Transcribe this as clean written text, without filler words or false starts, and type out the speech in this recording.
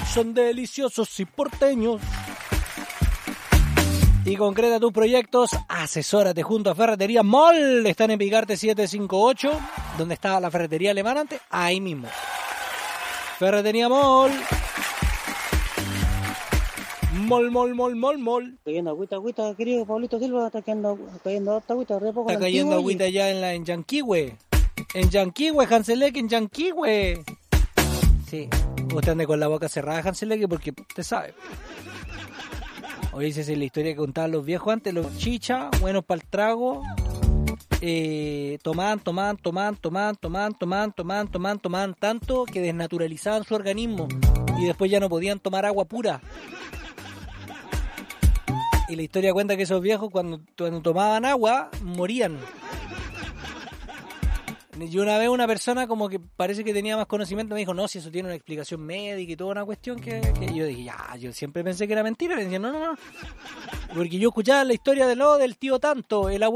son deliciosos y porteños. Y concreta tus proyectos, asesórate junto a Ferretería Moll. Están en Picarte 758, donde estaba la ferretería alemana antes, ahí mismo. Ferretería Moll. Mol. Cayendo agüita, querido Pablito Silva, está cayendo agüita, re poco. Está cayendo agüita ya en Yanquihue. En Yanquihue, Hanselek, en Yanquihue. Sí, usted ande con la boca cerrada, Hanselek, porque usted sabe. Hoy esa es la historia que contaban los viejos antes, los chichas, buenos para el trago. Tomaban tanto que desnaturalizaban su organismo y después ya no podían tomar agua pura. Y la historia cuenta que esos viejos cuando tomaban agua morían. Y una vez una persona como que parece que tenía más conocimiento me dijo, no, si eso tiene una explicación médica y toda una cuestión que yo dije, ya, yo siempre pensé que era mentira. Le decía, no. Porque yo escuchaba la historia del tío tanto, el abuelo